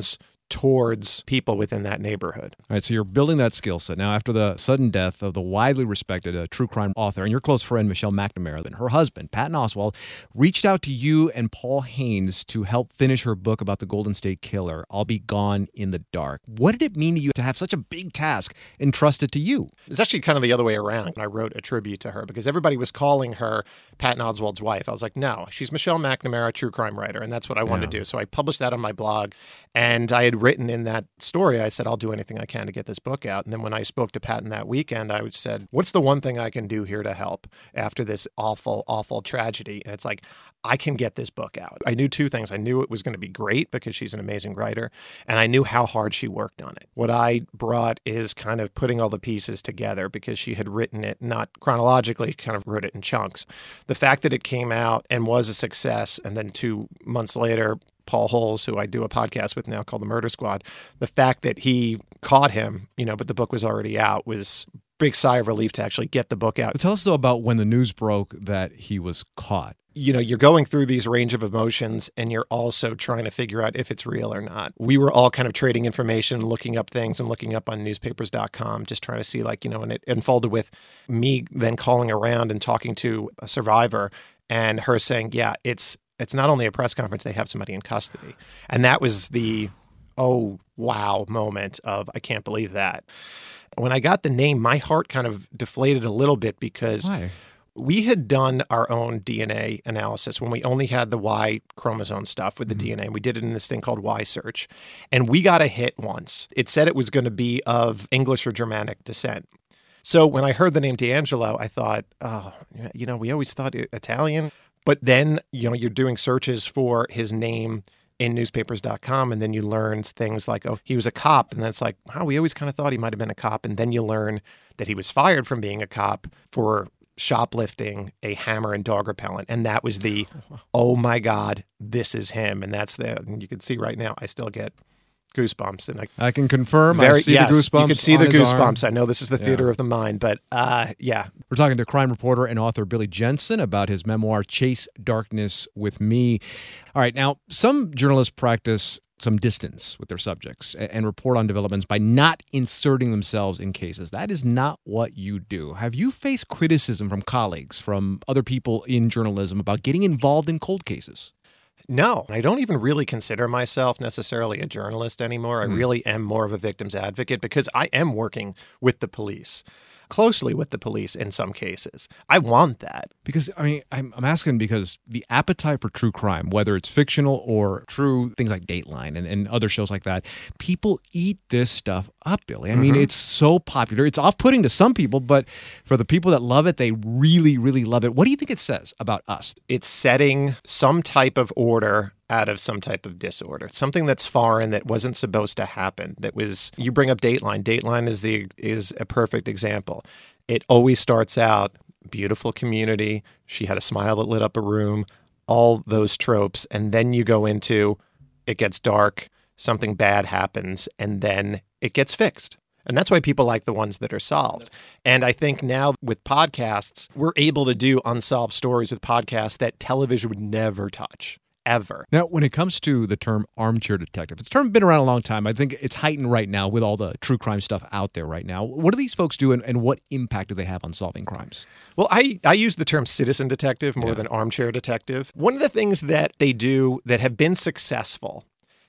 Speaker 19: towards people within that neighborhood.
Speaker 1: All right, so you're building that skill set. Now, after the sudden death of the widely respected uh, true crime author and your close friend, Michelle McNamara, and her husband, Patton Oswalt, reached out to you and Paul Haynes to help finish her book about the Golden State Killer, I'll Be Gone in the Dark. What did it mean to you to have such a big task entrusted to you?
Speaker 19: It's actually kind of the other way around. I wrote a tribute to her because everybody was calling her Patton Oswalt's wife. I was like, no, she's Michelle McNamara, true crime writer, and that's what I wanted yeah. to do. So I published that on my blog, and I had written in that story, I said, I'll do anything I can to get this book out. And then when I spoke to Patton that weekend, I said, what's the one thing I can do here to help after this awful, awful tragedy? And it's like, I can get this book out. I knew two things. I knew it was going to be great because she's an amazing writer, and I knew how hard she worked on it. What I brought is kind of putting all the pieces together because she had written it, not chronologically, kind of wrote it in chunks. The fact that it came out and was a success, and then two months later, Paul Holes, who I do a podcast with now called The Murder Squad, the fact that he caught him, you know, but the book was already out was a big sigh of relief to actually get the book out.
Speaker 1: Tell us, though, about when the news broke that he was caught.
Speaker 19: You know, you're going through these range of emotions and you're also trying to figure out if it's real or not. We were all kind of trading information, looking up things and looking up on newspapers dot com, just trying to see, like, you know, and it unfolded with me then calling around and talking to a survivor and her saying, yeah, it's it's not only a press conference, they have somebody in custody. And that was the, oh, wow moment of, I can't believe that. When I got the name, my heart kind of deflated a little bit because
Speaker 1: Why?
Speaker 19: we had done our own D N A analysis when we only had the Y chromosome stuff with the mm-hmm. D N A. We did it in this thing called Y Search. And we got a hit once. It said it was going to be of English or Germanic descent. So when I heard the name D'Angelo, I thought, oh, you know, we always thought Italian. But then, you know, you're doing searches for his name in newspapers dot com, and then you learn things like, oh, he was a cop. And that's like, wow, we always kind of thought he might have been a cop. And then you learn that he was fired from being a cop for shoplifting a hammer and dog repellent. And that was the, oh my God, this is him. And that's the, and you can see right now, I still get goosebumps. And I,
Speaker 1: I can confirm.
Speaker 19: Very,
Speaker 1: I see
Speaker 19: yes,
Speaker 1: the goosebumps.
Speaker 19: You can see
Speaker 1: on
Speaker 19: the
Speaker 1: his
Speaker 19: goosebumps.
Speaker 1: arm.
Speaker 19: I know this is the theater
Speaker 1: Yeah.
Speaker 19: of the mind, but uh, yeah.
Speaker 1: We're talking to crime reporter and author Billy Jensen about his memoir, Chase Darkness with Me. All right. Now, some journalists practice some distance with their subjects and report on developments by not inserting themselves in cases. That is not what you do. Have you faced criticism from colleagues, from other people in journalism about getting involved in cold cases?
Speaker 19: No, I don't even really consider myself necessarily a journalist anymore. I mm. really am more of a victim's advocate because I am working with the police, closely with the police in some cases. I want that.
Speaker 1: Because, I mean, I'm, I'm asking because the appetite for true crime, whether it's fictional or true, things like Dateline and, and other shows like that, people eat this stuff up, Billy. I mean, mm-hmm. it's so popular. It's off-putting to some people, but for the people that love it, they really, really love it. What do you think it says about us?
Speaker 19: It's setting some type of order out of some type of disorder, something that's foreign that wasn't supposed to happen. That was, you bring up Dateline. Dateline is the is a perfect example. It always starts out, beautiful community. She had a smile that lit up a room, all those tropes. And then you go into, it gets dark, something bad happens, and then it gets fixed. And that's why people like the ones that are solved. And I think now with podcasts, we're able to do unsolved stories with podcasts that television would never touch. Ever.
Speaker 1: Now, when it comes to the term armchair detective, it's a term been around a long time. I think it's heightened right now with all the true crime stuff out there right now. What do these folks do, and, and what impact do they have on solving crimes?
Speaker 19: Well, I, I use the term citizen detective more yeah. than armchair detective. One of the things that they do that have been successful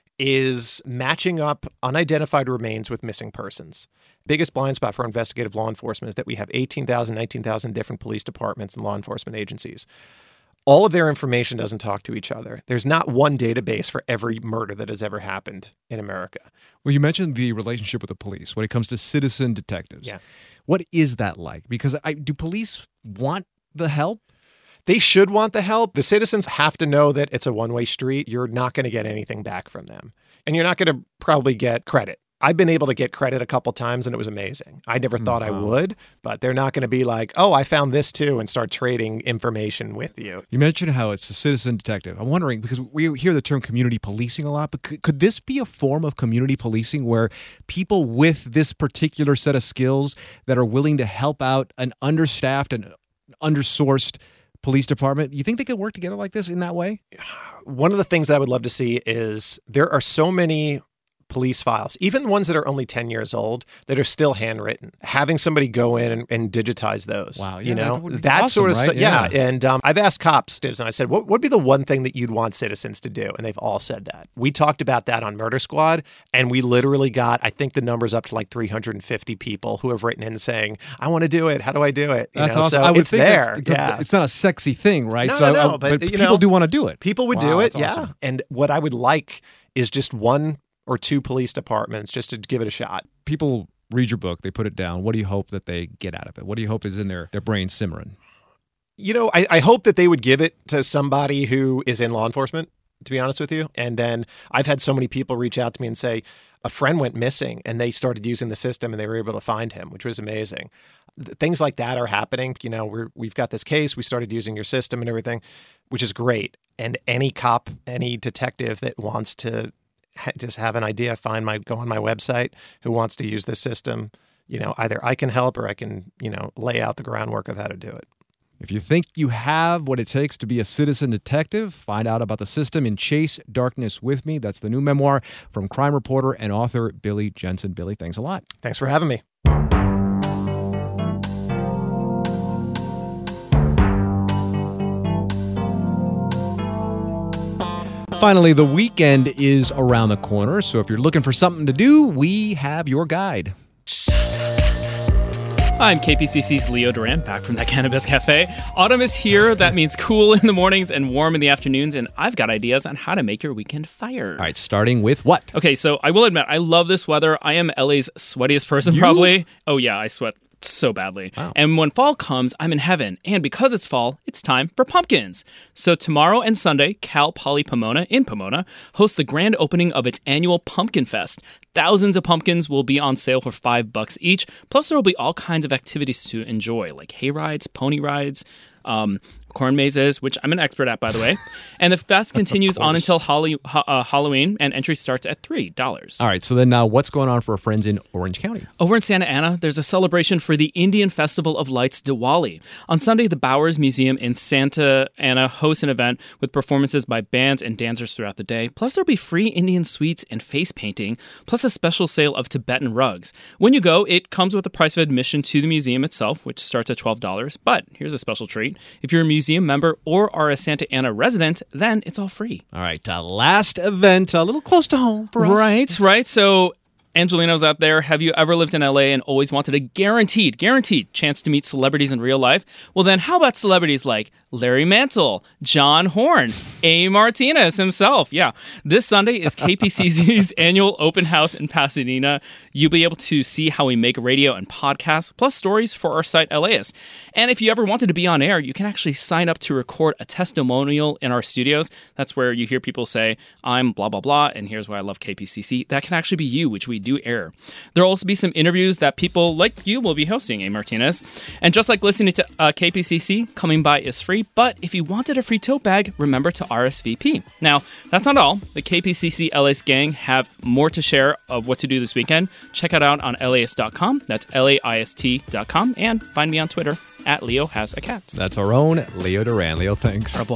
Speaker 19: is matching up unidentified remains with missing persons. Biggest blind spot for investigative law enforcement is that we have eighteen thousand, nineteen thousand different police departments and law enforcement agencies. All of their information doesn't talk to each other. There's not one database for every murder that has ever happened in America.
Speaker 1: Well, you mentioned the relationship with the police when it comes to citizen detectives.
Speaker 19: Yeah.
Speaker 1: What is that like? Because I, do police want the help?
Speaker 19: They should want the help. The citizens have to know that it's a one-way street. You're not going to get anything back from them. And you're not going to probably get credit. I've been able to get credit a couple times, and it was amazing. I never thought wow. I would, but they're not going to be like, oh, I found this too, and start trading information with you.
Speaker 1: You mentioned how it's a citizen detective. I'm wondering, because we hear the term community policing a lot, but could, could this be a form of community policing where people with this particular set of skills that are willing to help out an understaffed and undersourced police department, you think they could work together like this in that way?
Speaker 19: One of the things I would love to see is there are so many police files, even ones that are only ten years old, that are still handwritten, having somebody go in and, and digitize those.
Speaker 1: Wow. Yeah,
Speaker 19: you know,
Speaker 1: that would be
Speaker 19: that
Speaker 1: awesome,
Speaker 19: sort of
Speaker 1: right?
Speaker 19: stuff. Yeah.
Speaker 1: Yeah.
Speaker 19: And um, I've asked cops, and I said, what would be the one thing that you'd want citizens to do? And they've all said that. We talked about that on Murder Squad, and we literally got, I think the number's up to like three hundred fifty people who have written in saying, I want to do it. How do I do it? You
Speaker 1: That's
Speaker 19: know?
Speaker 1: awesome.
Speaker 19: So
Speaker 1: I would
Speaker 19: it's
Speaker 1: think
Speaker 19: there.
Speaker 1: that's- it's,
Speaker 19: yeah.
Speaker 1: a, it's not a sexy thing, right?
Speaker 19: No,
Speaker 1: so
Speaker 19: no,
Speaker 1: I-
Speaker 19: no,
Speaker 1: I-
Speaker 19: but,
Speaker 1: but
Speaker 19: you
Speaker 1: people
Speaker 19: know,
Speaker 1: do want to do it.
Speaker 19: People would
Speaker 1: Wow,
Speaker 19: do it,
Speaker 1: that's
Speaker 19: yeah.
Speaker 1: awesome.
Speaker 19: And what I would like is just one or two police departments just to give it a shot.
Speaker 1: People read your book, they put it down. What do you hope that they get out of it? What do you hope is in their, their brain simmering?
Speaker 19: You know, I, I hope that they would give it to somebody who is in law enforcement, to be honest with you. And then I've had so many people reach out to me and say, a friend went missing and they started using the system and they were able to find him, which was amazing. Th- Things like that are happening. You know, we're, we've got this case, we started using your system and everything, which is great. And any cop, any detective that wants to ha- just have an idea, find my, go on my website, who wants to use this system, you know, either I can help or I can, you know, lay out the groundwork of how to do it.
Speaker 1: If you think you have what it takes to be a citizen detective, find out about the system in Chase Darkness with Me. That's the new memoir from crime reporter and author Billy Jensen. Billy, thanks a lot.
Speaker 19: Thanks for having me.
Speaker 1: Finally, the weekend is around the corner, so if you're looking for something to do, we have your guide.
Speaker 20: I'm K P C C's Leo Duran, back from that Cannabis Cafe. Autumn is here. That means cool in the mornings and warm in the afternoons, and I've got ideas on how to make your weekend fire.
Speaker 1: All right, starting with what?
Speaker 20: Okay, so I will admit, I love this weather. I am L A's sweatiest person,
Speaker 1: You?
Speaker 20: probably. Oh, yeah, I sweat so badly.
Speaker 1: Wow.
Speaker 20: And when fall comes, I'm in heaven. And because it's fall, it's time for pumpkins. So tomorrow and Sunday, Cal Poly Pomona in Pomona hosts the grand opening of its annual Pumpkin Fest. Thousands of pumpkins will be on sale for five bucks each. Plus, there will be all kinds of activities to enjoy, like hay rides, pony rides, um, corn mazes, which I'm an expert at, by the way. And the fest continues on until Holly, uh, Halloween, and entry starts at three dollars.
Speaker 1: All right, so then now what's going on for our friends in Orange County?
Speaker 20: Over in Santa Ana, there's a celebration for the Indian Festival of Lights, Diwali. On Sunday, the Bowers Museum in Santa Ana hosts an event with performances by bands and dancers throughout the day. Plus, there'll be free Indian sweets and face painting, plus a special sale of Tibetan rugs. When you go, it comes with the price of admission to the museum itself, which starts at twelve dollars. But here's a special treat. If you're a museum member or are a Santa Ana resident, then it's all free.
Speaker 1: All right, uh, last event, a little close to home for us.
Speaker 20: Right, right. So, Angelinos out there, have you ever lived in L A and always wanted a guaranteed, guaranteed chance to meet celebrities in real life? Well, then how about celebrities like Larry Mantle, John Horn, A. Martinez himself? Yeah, this Sunday is K P C C's annual open house in Pasadena. You'll be able to see how we make radio and podcasts, plus stories for our site LAist. And if you ever wanted to be on air, you can actually sign up to record a testimonial in our studios. That's where you hear people say, I'm blah, blah, blah, and here's why I love K P C C. That can actually be you, which we do air. There'll also be some interviews that people like you will be hosting, A. Martinez. And just like listening to uh, K P C C, coming by is free. But if you wanted a free tote bag, remember to R S V P. Now, that's not all. The K P C C LAist gang have more to share of what to do this weekend. Check it out on L Aist dot com. That's L A I S T dot com. And find me on Twitter at Leo Has a Cat.
Speaker 1: That's our own Leo Duran. Leo, thanks.
Speaker 20: Au revoir.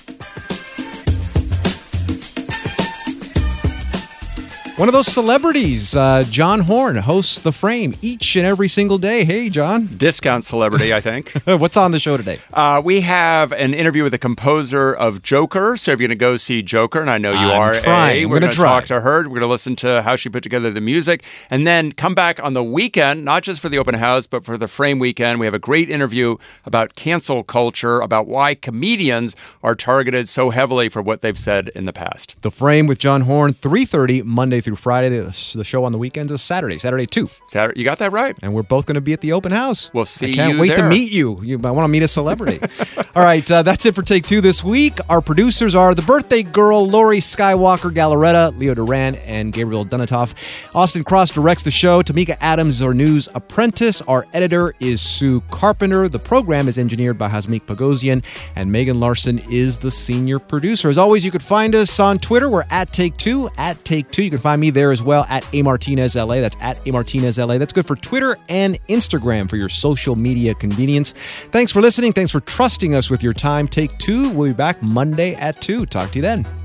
Speaker 1: One of those celebrities, uh, John Horn, hosts The Frame each and every single day. Hey, John.
Speaker 21: Discount celebrity, I think.
Speaker 1: What's on the show today?
Speaker 21: Uh, we have an interview with the composer of Joker. So if you're going to go see Joker, and I know you
Speaker 1: I'm
Speaker 21: are,
Speaker 1: trying.
Speaker 21: A,
Speaker 1: I'm
Speaker 21: we're
Speaker 1: gonna
Speaker 21: going to
Speaker 1: try.
Speaker 21: talk to her. We're going to listen to how she put together the music. And then come back on the weekend, not just for the open house, but for the Frame weekend. We have a great interview about cancel culture, about why comedians are targeted so heavily for what they've said in the past.
Speaker 1: The Frame with John Horn, three thirty, Monday through Friday. The the show on the weekends is Saturday, Saturday two.
Speaker 21: Saturday, you got that right.
Speaker 1: And we're both going to be at the open house.
Speaker 21: We'll see
Speaker 1: I can't
Speaker 21: you
Speaker 1: wait
Speaker 21: there.
Speaker 1: to meet you. You I want to meet a celebrity. All right, uh, that's it for Take Two this week. Our producers are the birthday girl, Lori Skywalker Gallaretta, Leo Duran, and Gabriel Dunatoff. Austin Cross directs the show. Tamika Adams is our news apprentice. Our editor is Sue Carpenter. The program is engineered by Hasmik Pagosian, and Megan Larson is the senior producer. As always, you could find us on Twitter. We're at Take Two, at Take Two. You can find me there as well, at A Martinez L A. That's at A Martinez L A. That's good for Twitter and Instagram for your social media convenience. Thanks for listening. Thanks for trusting us with your time. Take Two. We'll be back Monday at two. Talk to you then.